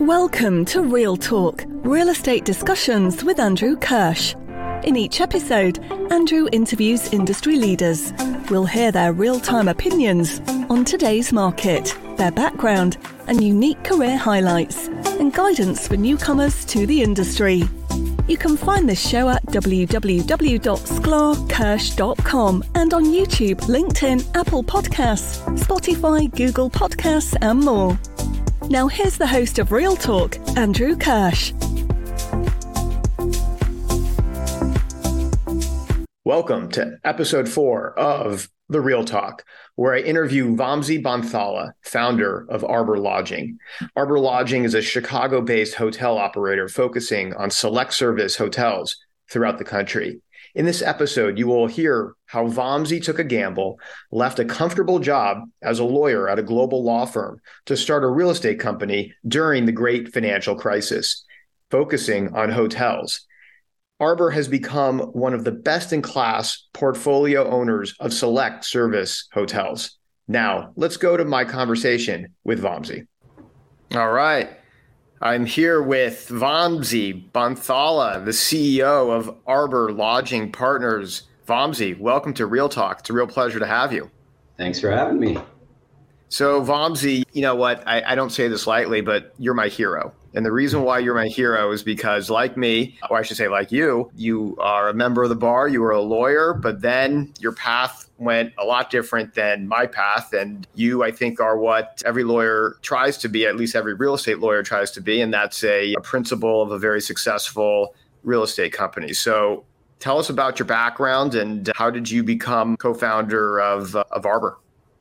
Welcome to Real Talk, real estate discussions with Andrew Kirsch. In each episode, Andrew interviews industry leaders. We'll hear their real-time opinions on today's market, their background, and unique career highlights, and guidance for newcomers to the industry. You can find this show at www.sklarkirsch.com and on YouTube, LinkedIn, Apple Podcasts, Spotify, Google Podcasts, and more. Now here's the host of Real Talk, Andrew Kirsch. Welcome to episode 4 of The Real Talk, where I interview Vamsi Banthala, founder of Arbor Lodging. Arbor Lodging is a Chicago-based hotel operator focusing on select service hotels throughout the country. In this episode, you will hear how Vamsi took a gamble, left a comfortable job as a lawyer at a global law firm to start a real estate company during the great financial crisis, focusing on hotels. Arbor has become one of the best-in-class portfolio owners of select service hotels. Now, let's go to my conversation with Vamsi. All right. I'm here with Vamsi Banthala, the CEO of Arbor Lodging Partners. Vamsi, welcome to Real Talk. It's a real pleasure to have you. Thanks for having me. So Vamsi, you know what? I don't say this lightly, but you're my hero. And the reason why you're my hero is because, like me, or I should say like you are a member of the bar, you were a lawyer, but then your path went a lot different than my path. And you, I think, are what every lawyer tries to be, at least every real estate lawyer tries to be, and that's a principal of a very successful real estate company. So tell us about your background and how did you become co-founder of Arbor?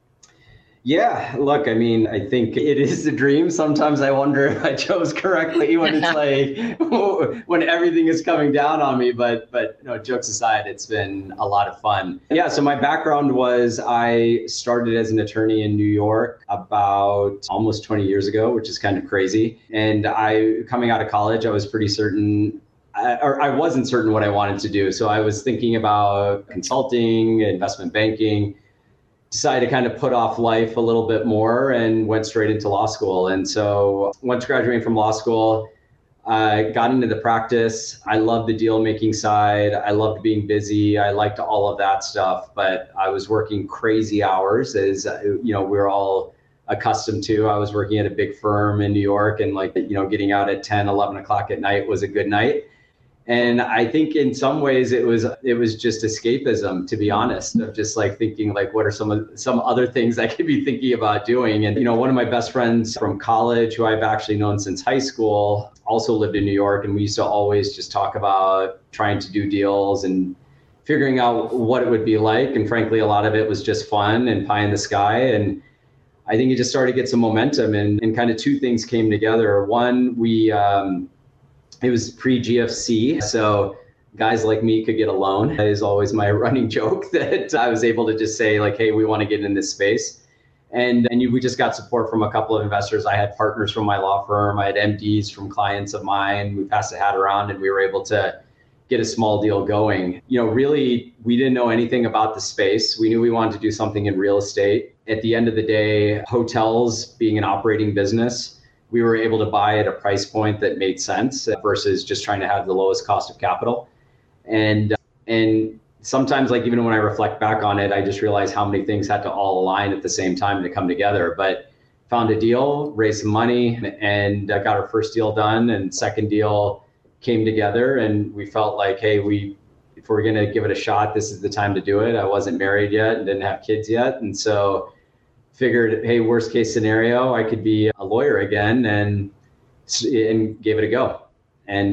Yeah, look, I mean, I think it is a dream. Sometimes I wonder if I chose correctly when it's like, when everything is coming down on me. But no, jokes aside, it's been a lot of fun. Yeah, so my background was I started as an attorney in New York about almost 20 years ago, which is kind of crazy. And coming out of college, I was pretty certain, or I wasn't certain what I wanted to do. So I was thinking about consulting, investment banking. Decided to kind of put off life a little bit more and went straight into law school. And so once graduating from law school, I got into the practice. I loved the deal making side. I loved being busy. I liked all of that stuff, but I was working crazy hours as, we're all accustomed to. I was working at a big firm in New York and getting out at 10, 11 o'clock at night was a good night. And I think in some ways it was just escapism, to be honest, of just thinking what are some other things I could be thinking about doing. And, one of my best friends from college, who I've actually known since high school, also lived in New York. And we used to always just talk about trying to do deals and figuring out what it would be like. And frankly, a lot of it was just fun and pie in the sky. And I think it just started to get some momentum and kind of two things came together. One, it was pre-GFC, so guys like me could get a loan. That is always my running joke that I was able to just say hey, we want to get in this space. And we just got support from a couple of investors. I had partners from my law firm. I had MDs from clients of mine. We passed the hat around and we were able to get a small deal going. Really, we didn't know anything about the space. We knew we wanted to do something in real estate. At the end of the day, hotels being an operating business, we were able to buy at a price point that made sense versus just trying to have the lowest cost of capital. And sometimes, even when I reflect back on it, I just realize how many things had to all align at the same time to come together. But found a deal, raised some money, and got our first deal done. And second deal came together, and we felt hey, if we're going to give it a shot, this is the time to do it. I wasn't married yet and didn't have kids yet, and so figured, hey, worst case scenario, I could be a lawyer again and gave it a go. And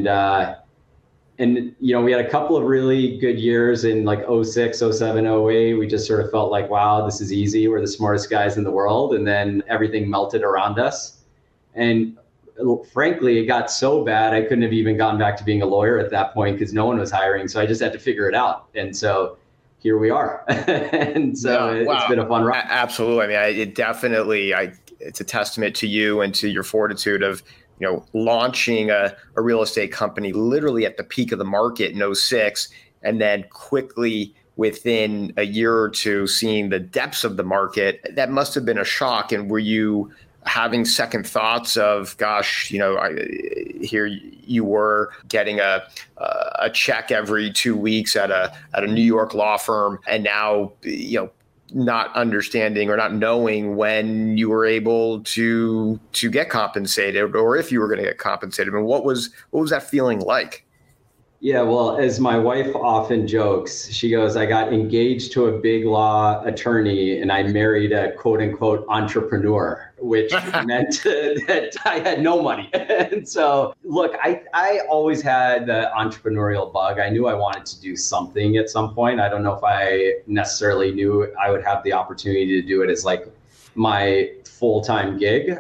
we had a couple of really good years in 06, 07, 08. We just sort of felt wow, this is easy. We're the smartest guys in the world. And then everything melted around us. And frankly, it got so bad, I couldn't have even gone back to being a lawyer at that point because no one was hiring. So I just had to figure it out. And so here we are. And so it's been a fun ride. Absolutely. I mean, it's a testament to you and to your fortitude of, launching a real estate company literally at the peak of the market in 06, and then quickly within a year or two seeing the depths of the market. That must have been a shock. And were you having second thoughts of, gosh, here you were getting a check every 2 weeks at a New York law firm, and now, not understanding or not knowing when you were able to get compensated, or if you were going to get compensated? I mean, what was that feeling like? Yeah, well, as my wife often jokes, she goes, I got engaged to a big law attorney and I married a quote unquote entrepreneur, which meant that I had no money. And so, look, I always had the entrepreneurial bug. I knew I wanted to do something at some point. I don't know if I necessarily knew I would have the opportunity to do it as like my full-time gig.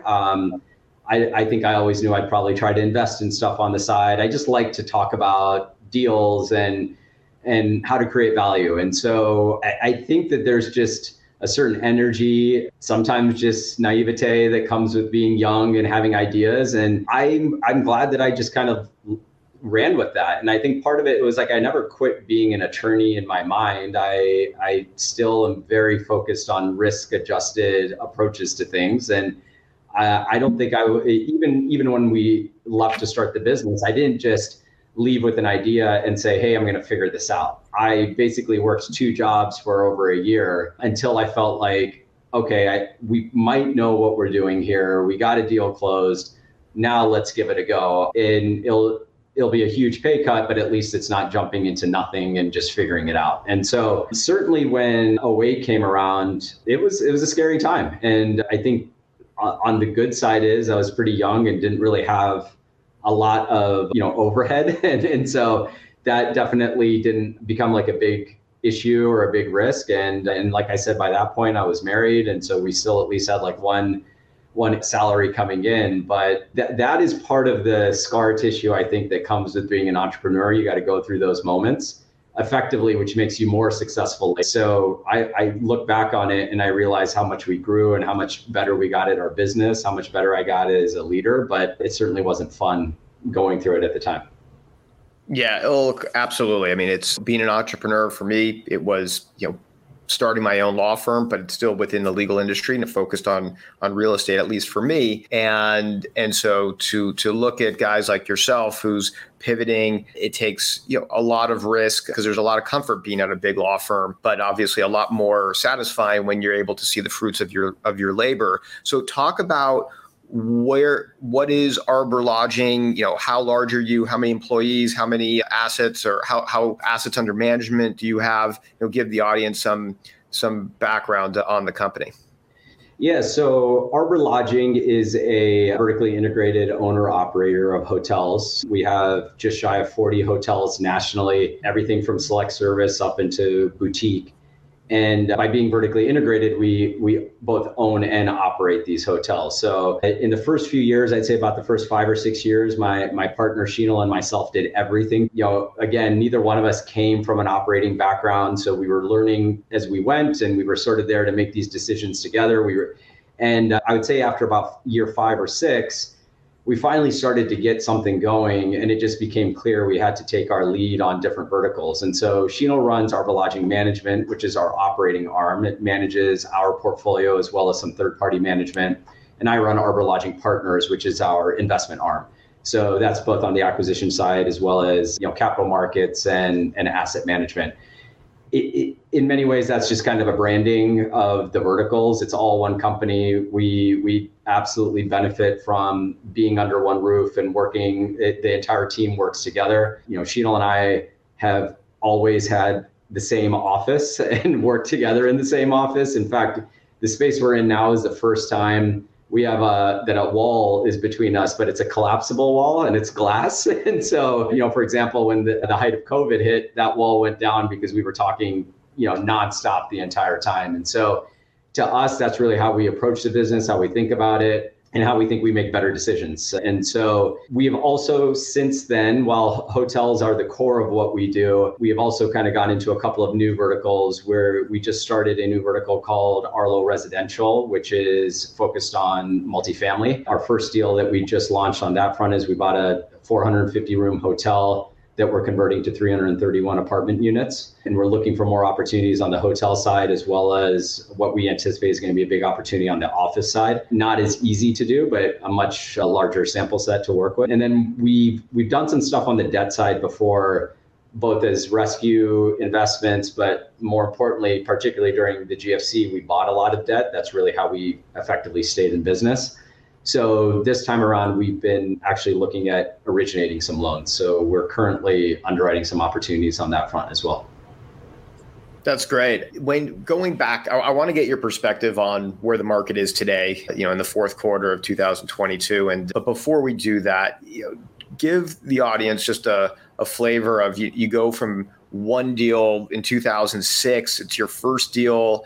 I think I always knew I'd probably try to invest in stuff on the side. I just like to talk about deals and how to create value. And so I think that there's just a certain energy, sometimes just naivete that comes with being young and having ideas. And I'm glad that I just kind of ran with that. And I think part of it was like I never quit being an attorney in my mind. I still am very focused on risk-adjusted approaches to things. And I don't think even when we left to start the business, I didn't just leave with an idea and say, hey, I'm going to figure this out. I basically worked 2 jobs for over a year until I felt like, okay, we might know what we're doing here. We got a deal closed. Now let's give it a go. And it'll be a huge pay cut, but at least it's not jumping into nothing and just figuring it out. And so certainly when 2008 came around, it was a scary time. And I think on the good side is I was pretty young and didn't really have a lot of overhead, and so that definitely didn't become like a big issue or a big risk. And like I said, by that point I was married, and so we still at least had like one salary coming in. But that is part of the scar tissue, I think, that comes with being an entrepreneur. You got to go through those moments effectively, which makes you more successful. So I look back on it and I realize how much we grew and how much better we got at our business, how much better I got as a leader, but it certainly wasn't fun going through it at the time. Yeah, look, absolutely. I mean, it's being an entrepreneur for me. It was, starting my own law firm, but it's still within the legal industry and focused on real estate, at least for me. And so to look at guys like yourself who's pivoting, it takes a lot of risk, because there's a lot of comfort being at a big law firm, but obviously a lot more satisfying when you're able to see the fruits of your labor. So talk about what is Arbor Lodging? How large are you? How many employees? How many assets, or how assets under management do you have? Give the audience some background on the company. Yeah, so Arbor Lodging is a vertically integrated owner-operator of hotels. We have just shy of 40 hotels nationally, everything from select service up into boutique. And by being vertically integrated, we both own and operate these hotels. So in the first few years, I'd say about the first 5 or 6 years, my partner Sheenal and myself did everything. Again, neither one of us came from an operating background, so we were learning as we went, and we were sort of there to make these decisions together. I would say after about year 5 or 6, we finally started to get something going, and it just became clear we had to take our lead on different verticals. And so Sheenal runs Arbor Lodging Management, which is our operating arm. It manages our portfolio as well as some third-party management. And I run Arbor Lodging Partners, which is our investment arm. So that's both on the acquisition side as well as capital markets and asset management. In many ways, that's just kind of a branding of the verticals. It's all one company. We absolutely benefit from being under one roof and working. The entire team works together. Sheenal and I have always had the same office and worked together in the same office. In fact, the space we're in now is the first time we have that a wall is between us, but it's a collapsible wall and it's glass. And so, for example, when the height of COVID hit, that wall went down because we were talking, nonstop the entire time. And so to us, that's really how we approach the business, how we think about it, and how we think we make better decisions. And so we have also since then, while hotels are the core of what we do, we have also kind of gone into a couple of new verticals where we just started a new vertical called Arlo Residential, which is focused on multifamily. Our first deal that we just launched on that front is we bought a 450 room hotel that we're converting to 331 apartment units. And we're looking for more opportunities on the hotel side, as well as what we anticipate is going to be a big opportunity on the office side. Not as easy to do, but a much larger sample set to work with. And then we've done some stuff on the debt side before, both as rescue investments, but more importantly, particularly during the GFC, we bought a lot of debt. That's really how we effectively stayed in business. So this time around, we've been actually looking at originating some loans. So we're currently underwriting some opportunities on that front as well. That's great. When going back, I want to get your perspective on where the market is today, in the fourth quarter of 2022. But before we do that, give the audience just a flavor of you go from one deal in 2006. It's your first deal.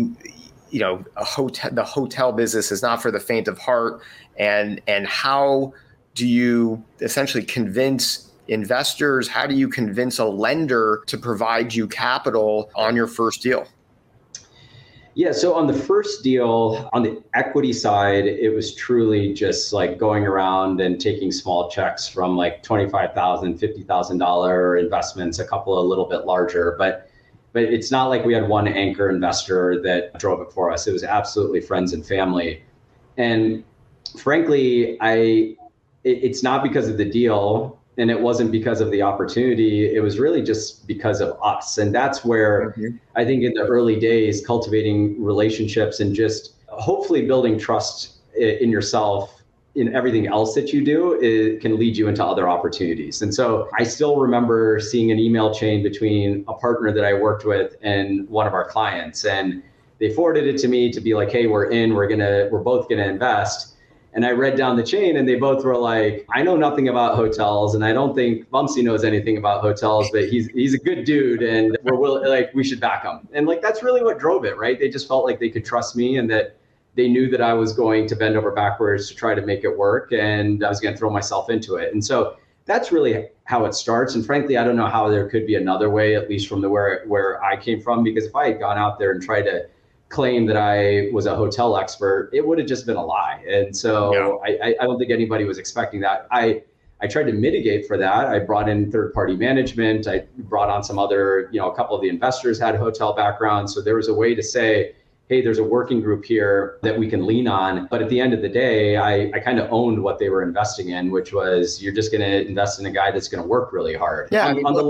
The hotel business is not for the faint of heart. And how do you essentially convince investors? How do you convince a lender to provide you capital on your first deal? Yeah, so on the first deal, on the equity side, it was truly just like going around and taking small checks from like $25,000, $50,000 investments, a couple a little bit larger, but it's not like we had one anchor investor that drove it for us. It was absolutely friends and family. And frankly, it's not because of the deal, and it wasn't because of the opportunity. It was really just because of us. And that's where I think in the early days, cultivating relationships and just hopefully building trust in yourself, in everything else that you do, it can lead you into other opportunities. And so I still remember seeing an email chain between a partner that I worked with and one of our clients. And they forwarded it to me to be like, hey, we're both gonna invest. And I read down the chain and they both were like, I know nothing about hotels, and I don't think Vamsi knows anything about hotels, but he's a good dude and we should back him. And like, that's really what drove it, right? They just felt like they could trust me and that they knew that I was going to bend over backwards to try to make it work, and I was going to throw myself into it. And so that's really how it starts. And frankly, I don't know how there could be another way, at least from where I came from, because if I had gone out there and tried to claim that I was a hotel expert, it would have just been a lie. And so I don't think anybody was expecting that. I tried to mitigate for that. I brought in third-party management. I brought on some other, a couple of the investors had hotel backgrounds. So there was a way to say, hey, there's a working group here that we can lean on. But at the end of the day, I kind of owned what they were investing in, which was you're just going to invest in a guy that's going to work really hard. Yeah,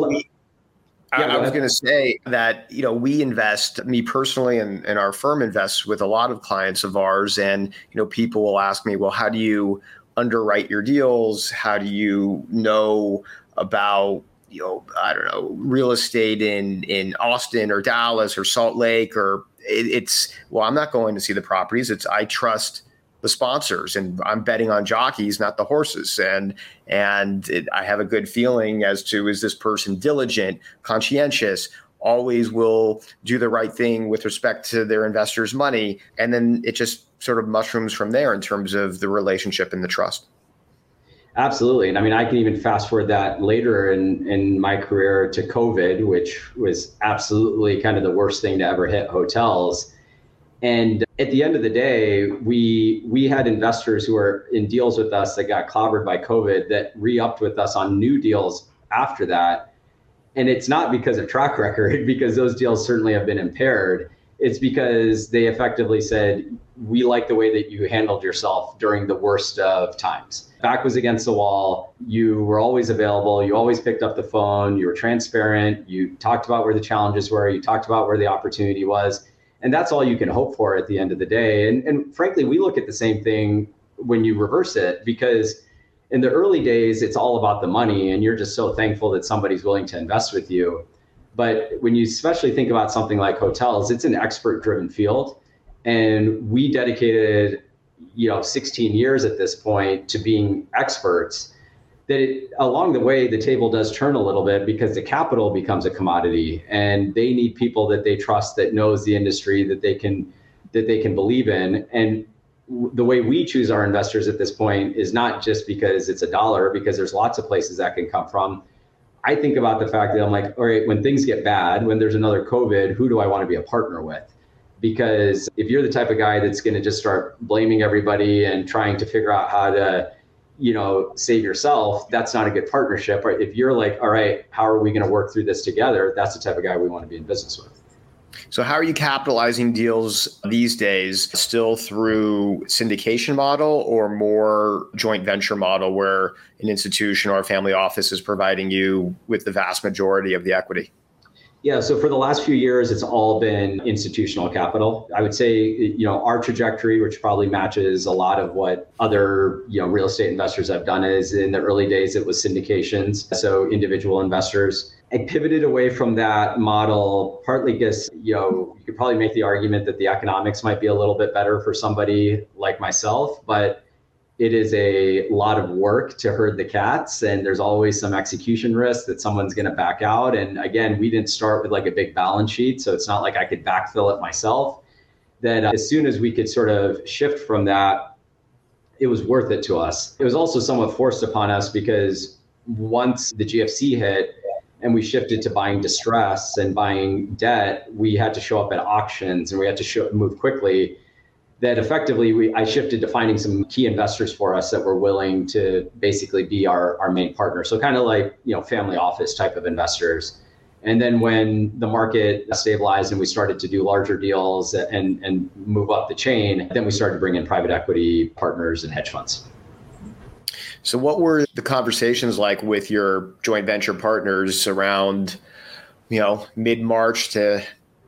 I was going to say that, we invest, me personally, and our firm invests with a lot of clients of ours. And, people will ask me, well, how do you underwrite your deals? How do you know about, I don't know, real estate in Austin or Dallas or Salt Lake, or I'm not going to see the properties. I trust the sponsors, and I'm betting on jockeys, not the horses. And I have a good feeling as to, is this person diligent, conscientious, always will do the right thing with respect to their investors' money. And then it just sort of mushrooms from there in terms of the relationship and the trust. Absolutely. And I mean, I can even fast forward that later in my career to COVID, which was absolutely kind of the worst thing to ever hit hotels. And at the end of the day, we had investors who were in deals with us that got clobbered by COVID that re-upped with us on new deals after that. And it's not because of track record, because those deals certainly have been impaired. It's because they effectively said, we like the way that you handled yourself during the worst of times. Back was against the wall. You were always available. You always picked up the phone. You were transparent. You talked about where the challenges were. You talked about where the opportunity was. And that's all you can hope for at the end of the day. And frankly, we look at the same thing when you reverse it, because in the early days, it's all about the money. And you're just so thankful that somebody's willing to invest with you. But when you especially think about something like hotels, it's an expert-driven field. And we dedicated, 16 years at this point to being experts. That along the way, the table does turn a little bit because the capital becomes a commodity, and they need people that they trust, that knows the industry, that they can believe in. And the way we choose our investors at this point is not just because it's a dollar, because there's lots of places that can come from. I think about the fact that I'm like, all right, when things get bad, when there's another COVID, who do I want to be a partner with? Because if you're the type of guy that's going to just start blaming everybody and trying to figure out how to, save yourself, that's not a good partnership. Or if you're like, all right, how are we going to work through this together? That's the type of guy we want to be in business with. So how are you capitalizing deals these days? Still through syndication model or more joint venture model where an institution or a family office is providing you with the vast majority of the equity? Yeah, so for the last few years, it's all been institutional capital. I would say, our trajectory, which probably matches a lot of what other, real estate investors have done, is in the early days, it was syndications. So individual investors. I pivoted away from that model, partly because, you could probably make the argument that the economics might be a little bit better for somebody like myself, but it is a lot of work to herd the cats, and there's always some execution risk that someone's going to back out. And again, we didn't start with like a big balance sheet, so it's not like I could backfill it myself. That as soon as we could sort of shift from that, it was worth it to us. It was also somewhat forced upon us because once the GFC hit and we shifted to buying distress and buying debt, we had to show up at auctions and we had to move quickly. That effectively, I shifted to finding some key investors for us that were willing to basically be our main partner. So kind of like, family office type of investors. And then when the market stabilized and we started to do larger deals and move up the chain, then we started to bring in private equity partners and hedge funds. So what were the conversations like with your joint venture partners around, mid-March to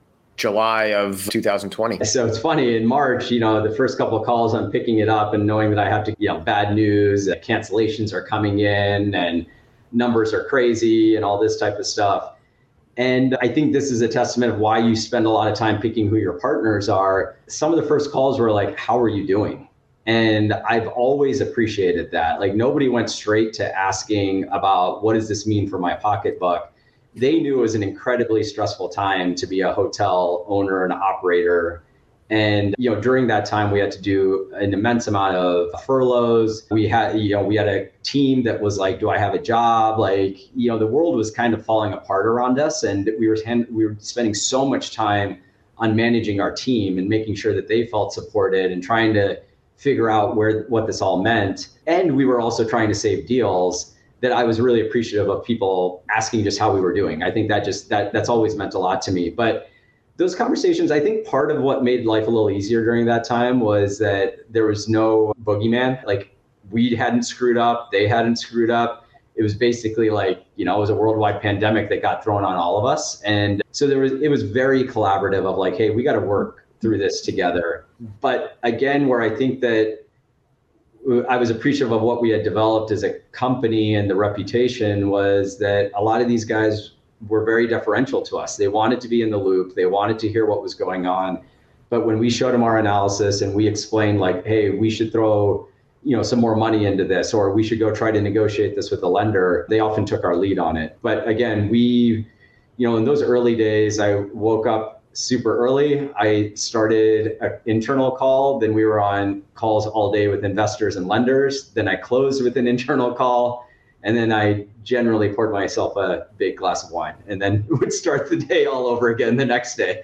July of 2020? So it's funny, in March, the first couple of calls, I'm picking it up and knowing that I have to, bad news, cancellations are coming in and numbers are crazy and all this type of stuff. And I think this is a testament of why you spend a lot of time picking who your partners are. Some of the first calls were like, how are you doing? And I've always appreciated that. Like, nobody went straight to asking about what does this mean for my pocketbook. They knew it was an incredibly stressful time to be a hotel owner and operator. And, during that time, we had to do an immense amount of furloughs. We had a team that was like, do I have a job? Like, the world was kind of falling apart around us. And we were spending so much time on managing our team and making sure that they felt supported and trying to figure out what this all meant. And we were also trying to save deals that I was really appreciative of people asking just how we were doing. I think that's always meant a lot to me. But those conversations, I think part of what made life a little easier during that time was that there was no boogeyman. Like, we hadn't screwed up, they hadn't screwed up. It was basically like, it was a worldwide pandemic that got thrown on all of us. And so it was very collaborative of like, hey, we got to work through this together. But again, where I think that I was appreciative of what we had developed as a company and the reputation was that a lot of these guys were very deferential to us. They wanted to be in the loop. They wanted to hear what was going on. But when we showed them our analysis and we explained like, hey, we should throw, some more money into this, or we should go try to negotiate this with the lender, they often took our lead on it. But again, in those early days, I woke up super early. I started an internal call. Then we were on calls all day with investors and lenders. Then I closed with an internal call. And then I generally poured myself a big glass of wine and then would start the day all over again the next day.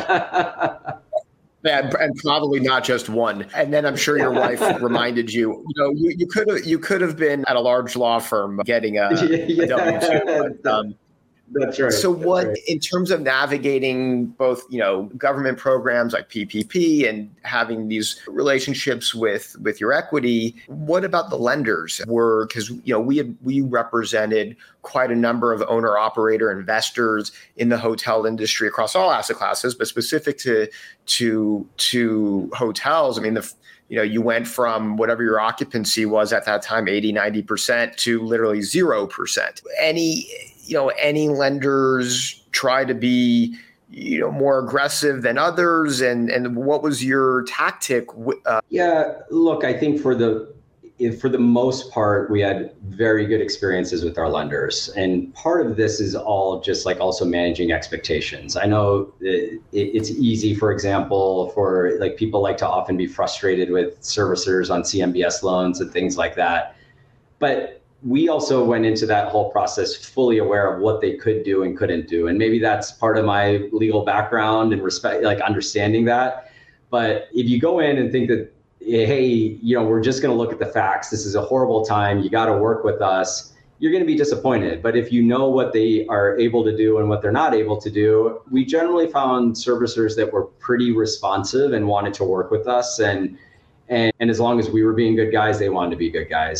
Yeah, and probably not just one. And then I'm sure your wife reminded you, you could have been at a large law firm getting a W-2. But, that's right. So what, in terms of navigating both, government programs like PPP and having these relationships with your equity, what about the lenders? Because, we represented quite a number of owner operator investors in the hotel industry across all asset classes, but specific to hotels. I mean, you went from whatever your occupancy was at that time, 80, 90% to literally 0%. Any lenders try to be, more aggressive than others? And what was your tactic? Yeah, look, I think for the most part, we had very good experiences with our lenders. And part of this is all just like also managing expectations. I know it's easy, for example, for like people like to often be frustrated with servicers on CMBS loans and things like that. But we also went into that whole process fully aware of what they could do and couldn't do. And maybe that's part of my legal background and respect, like understanding that. But if you go in and think that hey, we're just going to look at the facts. This is a horrible time. You got to work with us. You're going to be disappointed. But if you know what they are able to do and what they're not able to do, we generally found servicers that were pretty responsive and wanted to work with us. And as long as we were being good guys, they wanted to be good guys.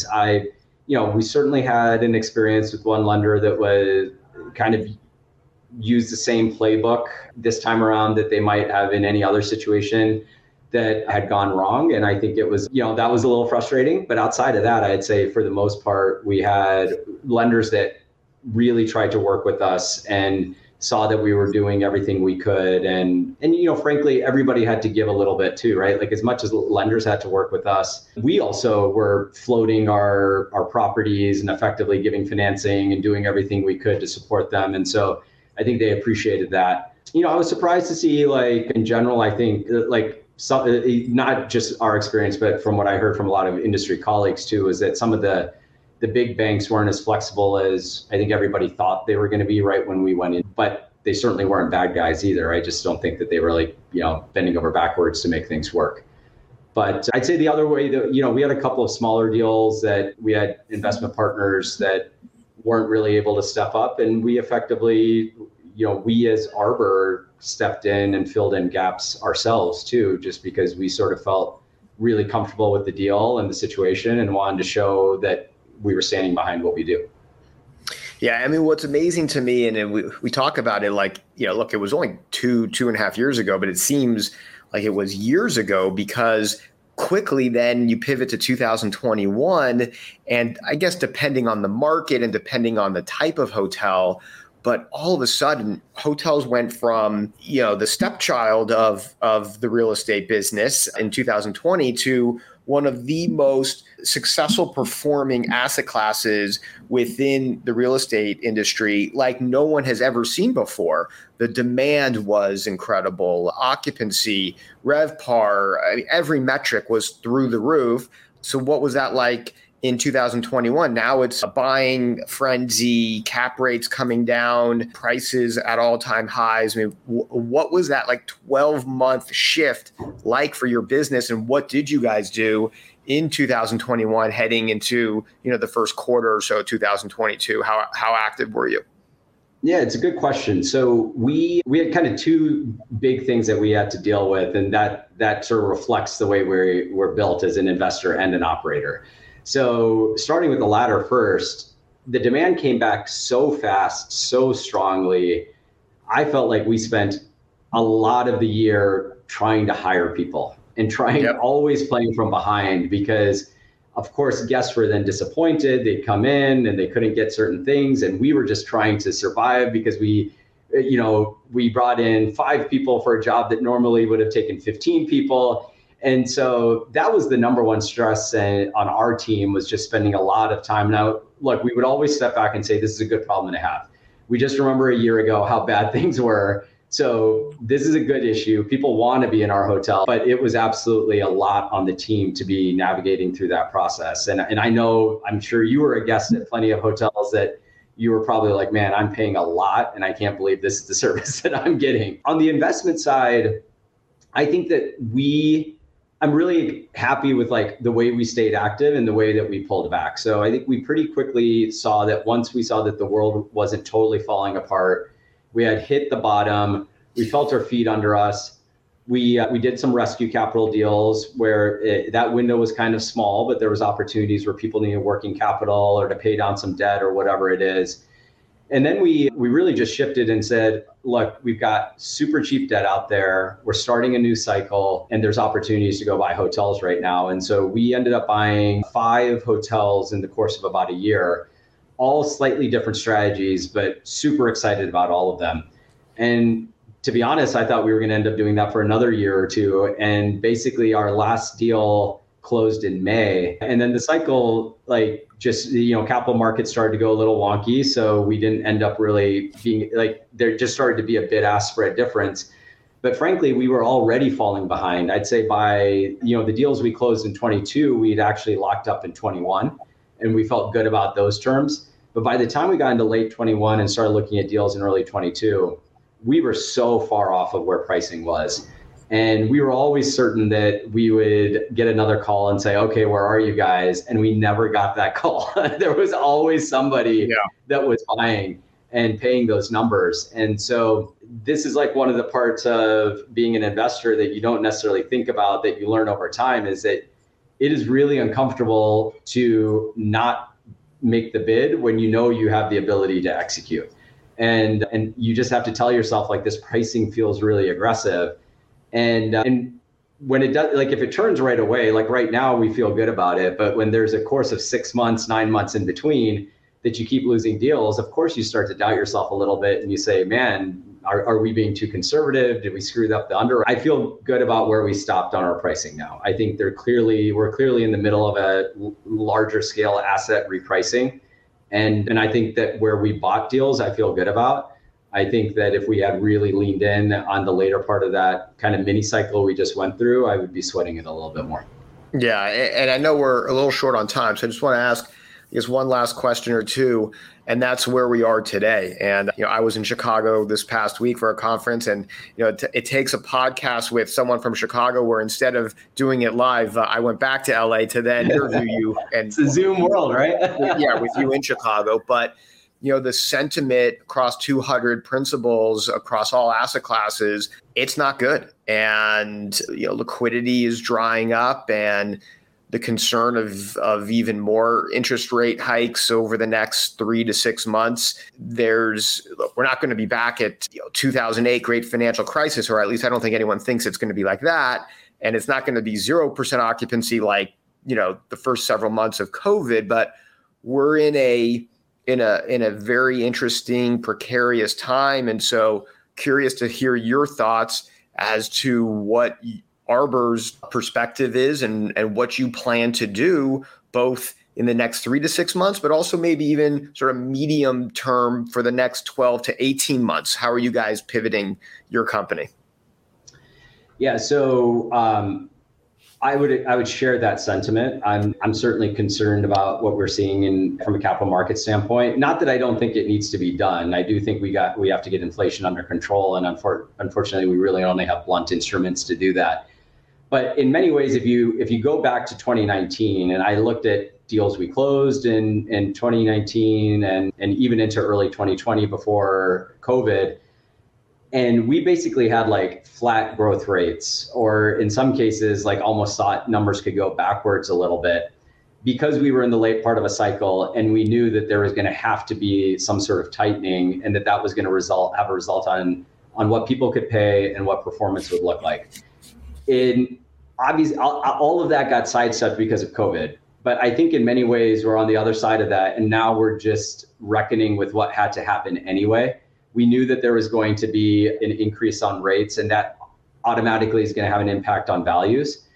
We certainly had an experience with one lender that was kind of used the same playbook this time around that they might have in any other situation that had gone wrong. And I think it was, that was a little frustrating. But outside of that, I'd say for the most part, we had lenders that really tried to work with us and saw that we were doing everything we could. And frankly, everybody had to give a little bit too, right? Like as much as lenders had to work with us, we also were floating our properties and effectively giving financing and doing everything we could to support them. And so I think they appreciated that. I was surprised to see, like, in general, I think like not just our experience, but from what I heard from a lot of industry colleagues too, is that some of the big banks weren't as flexible as I think everybody thought they were going to be right when we went in, but they certainly weren't bad guys either. I just don't think that they were like, bending over backwards to make things work. But I'd say the other way that, we had a couple of smaller deals that we had investment partners that weren't really able to step up, and we effectively, we as Arbor stepped in and filled in gaps ourselves too, just because we sort of felt really comfortable with the deal and the situation and wanted to show that we were standing behind what we do. Yeah, I mean, what's amazing to me, and we talk about it like, look, it was only two and a half years ago, but it seems like it was years ago, because quickly then you pivot to 2021. And I guess depending on the market and depending on the type of hotel, but all of a sudden hotels went from, the stepchild of the real estate business in 2020 to one of the most successful performing asset classes within the real estate industry like no one has ever seen before. The demand was incredible. Occupancy, RevPAR, every metric was through the roof. So what was that like in 2021? Now it's a buying frenzy, cap rates coming down, prices at all-time highs. I mean, what was that like 12-month shift like for your business, and what did you guys do in 2021 heading into, the first quarter or so 2022? How active were you? Yeah, it's a good question. So we had kind of two big things that we had to deal with, and that sort of reflects the way we're built as an investor and an operator. So starting with the latter first, the demand came back so fast, so strongly. I felt like we spent a lot of the year trying to hire people and always playing from behind, because of course guests were then disappointed. They'd come in and they couldn't get certain things, and we were just trying to survive because we brought in 5 people for a job that normally would have taken 15 people. And so that was the number one stress on our team, was just spending a lot of time. Now, look, we would always step back and say, this is a good problem to have. We just remember a year ago how bad things were. So this is a good issue. People want to be in our hotel, but it was absolutely a lot on the team to be navigating through that process. And I know, I'm sure you were a guest at plenty of hotels that you were probably like, man, I'm paying a lot and I can't believe this is the service that I'm getting. On the investment side, I think that I'm really happy with like the way we stayed active and the way that we pulled back. So I think we pretty quickly saw that once we saw that the world wasn't totally falling apart, we had hit the bottom, we felt our feet under us. We did some rescue capital deals where that window was kind of small, but there was opportunities where people needed working capital or to pay down some debt or whatever it is. And then we really just shifted and said, look, we've got super cheap debt out there. We're starting a new cycle and there's opportunities to go buy hotels right now. And so we ended up buying 5 hotels in the course of about a year, all slightly different strategies, but super excited about all of them. And to be honest, I thought we were going to end up doing that for another year or two. And basically our last deal closed in May. And then the cycle, capital markets started to go a little wonky. So we didn't end up really being there just started to be a bid-ask spread difference. But frankly, we were already falling behind. I'd say by, the deals we closed in 22, we'd actually locked up in 21 and we felt good about those terms. But by the time we got into late 21 and started looking at deals in early 22, we were so far off of where pricing was. And we were always certain that we would get another call and say, okay, where are you guys? And we never got that call. There was always somebody that was buying and paying those numbers. And so this is like one of the parts of being an investor that you don't necessarily think about, that you learn over time, is that it is really uncomfortable to not make the bid when you know you have the ability to execute. And you just have to tell yourself, like, this pricing feels really aggressive. And when it does, like if it turns right away, like right now we feel good about it, but when there's a course of 6 months, 9 months in between that you keep losing deals, of course you start to doubt yourself a little bit and you say, man, are we being too conservative? Did we screw up the under? I feel good about where we stopped on our pricing now. I think we're clearly in the middle of a larger scale asset repricing. And I think that where we bought deals, I feel good about. I think that if we had really leaned in on the later part of that kind of mini cycle we just went through, I would be sweating it a little bit more. Yeah. And I know we're a little short on time, so I just want to ask, I guess, one last question or two, and that's where we are today. And, I was in Chicago this past week for a conference, and, it takes a podcast with someone from Chicago where instead of doing it live, I went back to LA to then interview you. And it's a Zoom world, right? Yeah, with you in Chicago. But, the sentiment across 200 principals across all asset classes, it's not good. And, liquidity is drying up, and the concern of even more interest rate hikes over the next 3 to 6 months. We're not going to be back at 2008 great financial crisis, or at least I don't think anyone thinks it's going to be like that. And it's not going to be 0% occupancy like, the first several months of COVID, but we're in a very interesting, precarious time. And so curious to hear your thoughts as to what Arbor's perspective is and what you plan to do both in the next 3 to 6 months, but also maybe even sort of medium term for the next 12 to 18 months. How are you guys pivoting your company? Yeah, so I would share that sentiment. I'm certainly concerned about what we're seeing from a capital market standpoint. Not that I don't think it needs to be done. I do think we have to get inflation under control, and unfortunately, we really only have blunt instruments to do that. But in many ways, if you go back to 2019, and I looked at deals we closed in 2019 and even into early 2020 before COVID, and we basically had like flat growth rates, or in some cases, like almost thought numbers could go backwards a little bit, because we were in the late part of a cycle and we knew that there was going to have to be some sort of tightening, and that was going to have a result on what people could pay and what performance would look like. Obviously, all of that got sidestepped because of COVID. But I think in many ways, we're on the other side of that. And now we're just reckoning with what had to happen anyway. We knew that there was going to be an increase on rates, and that automatically is going to have an impact on values.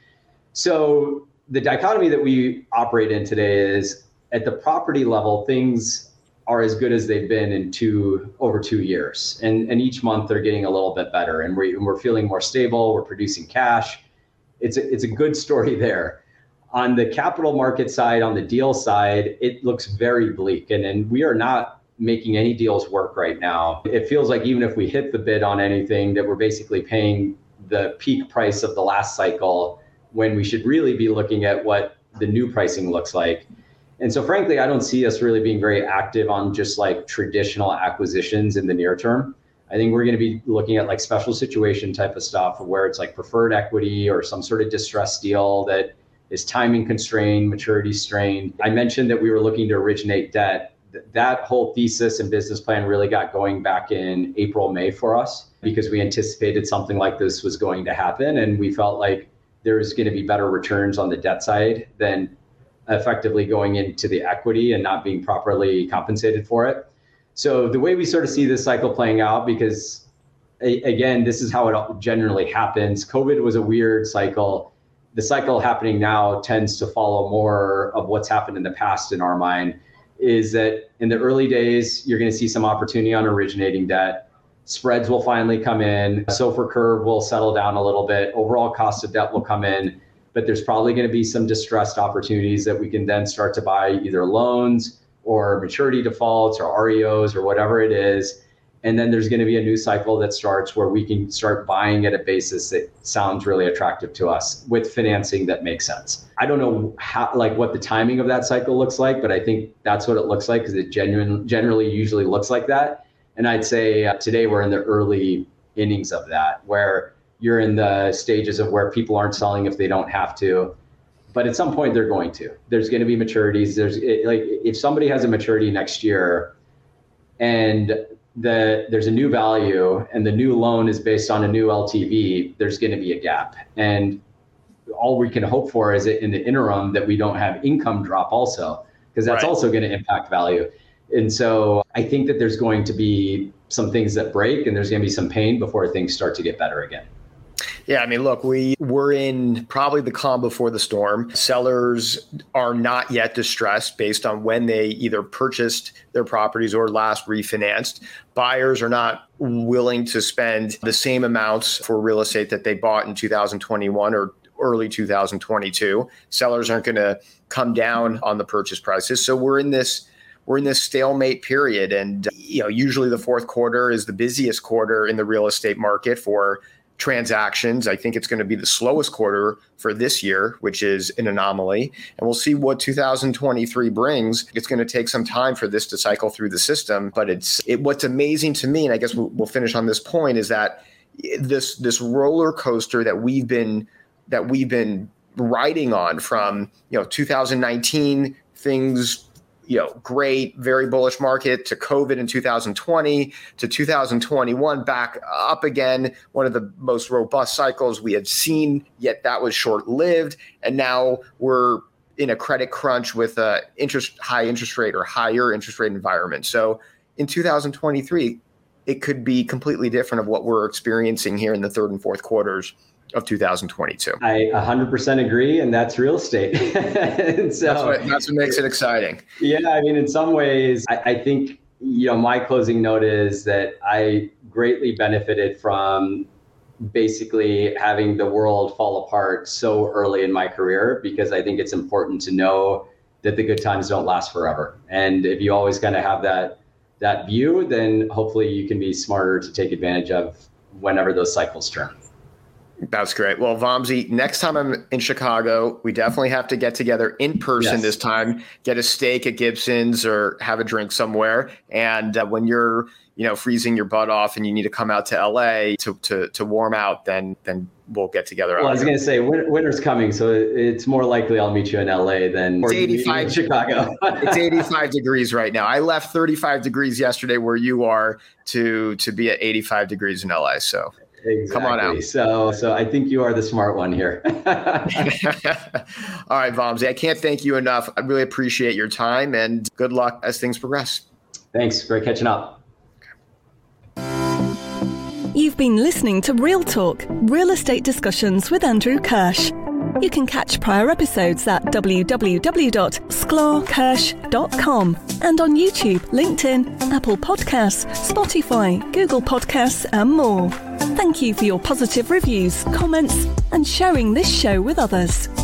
So the dichotomy that we operate in today is, at the property level, things are as good as they've been in over 2 years. And each month they're getting a little bit better, and we're feeling more stable. We're producing cash. It's a good story there. On the capital market side, on the deal side, it looks very bleak, and we are not making any deals work right now. It feels like even if we hit the bid on anything, that we're basically paying the peak price of the last cycle, when we should really be looking at what the new pricing looks like. And so frankly, I don't see us really being very active on just like traditional acquisitions in the near term. I think we're going to be looking at like special situation type of stuff, where it's like preferred equity or some sort of distressed deal that is timing constrained, maturity strained. I mentioned that we were looking to originate debt. That whole thesis and business plan really got going back in April, May for us, because we anticipated something like this was going to happen. And we felt like there was going to be better returns on the debt side than effectively going into the equity and not being properly compensated for it. So the way we sort of see this cycle playing out, because again, this is how it generally happens. COVID was a weird cycle. The cycle happening now tends to follow more of what's happened in the past in our mind, is that in the early days, you're going to see some opportunity on originating debt. Spreads will finally come in. SOFR curve will settle down a little bit. Overall cost of debt will come in, but there's probably going to be some distressed opportunities that we can then start to buy either loans or maturity defaults or REOs or whatever it is. And then there's going to be a new cycle that starts where we can start buying at a basis that sounds really attractive to us with financing that makes sense. I don't know what the timing of that cycle looks like, but I think that's what it looks like, because it generally usually looks like that. And I'd say today we're in the early innings of that, where you're in the stages of where people aren't selling if they don't have to. But at some point they're going to. There's going to be maturities. If somebody has a maturity next year and there's a new value and the new loan is based on a new LTV, there's going to be a gap. And all we can hope for is in the interim that we don't have income drop also, because that's also going to impact value. And so I think that there's going to be some things that break and there's going to be some pain before things start to get better again. Yeah, I mean, look, we're in probably the calm before the storm. Sellers are not yet distressed based on when they either purchased their properties or last refinanced. Buyers are not willing to spend the same amounts for real estate that they bought in 2021 or early 2022. Sellers aren't going to come down on the purchase prices. So we're in this stalemate period. And usually the fourth quarter is the busiest quarter in the real estate market for transactions. I think it's going to be the slowest quarter for this year, which is an anomaly. And we'll see what 2023 brings. It's going to take some time for this to cycle through the system. But what's amazing to me, and I guess we'll finish on this point, is that this roller coaster that we've been riding on from 2019, things great, very bullish market, to COVID in 2020, to 2021, back up again, one of the most robust cycles we had seen, yet that was short-lived. And now we're in a credit crunch with a high interest rate or higher interest rate environment. So in 2023, it could be completely different of what we're experiencing here in the third and fourth quarters of 2022. I 100% agree, and that's real estate. So that's what makes it exciting. Yeah, I mean, in some ways, I think my closing note is that I greatly benefited from basically having the world fall apart so early in my career, because I think it's important to know that the good times don't last forever. And if you always kind of have that view, then hopefully you can be smarter to take advantage of whenever those cycles turn. That's great. Well, Vamsi, next time I'm in Chicago, we definitely have to get together in person this time, get a steak at Gibson's or have a drink somewhere. And when you're, freezing your butt off and you need to come out to LA to warm out, then we'll get together. Well, I was going to say winter's coming, so it's more likely I'll meet you in LA than it's 85 in Chicago. It's 85 degrees right now. I left 35 degrees yesterday where you are to be at 85 degrees in LA. So exactly. Come on out. So I think you are the smart one here. All right, Vamsi, I can't thank you enough. I really appreciate your time, and good luck as things progress. Thanks. Great catching up. You've been listening to Real Talk, Real Estate Discussions with Andrew Kirsch. You can catch prior episodes at www.sklarkirsch.com and on YouTube, LinkedIn, Apple Podcasts, Spotify, Google Podcasts, and more. Thank you for your positive reviews, comments, and sharing this show with others.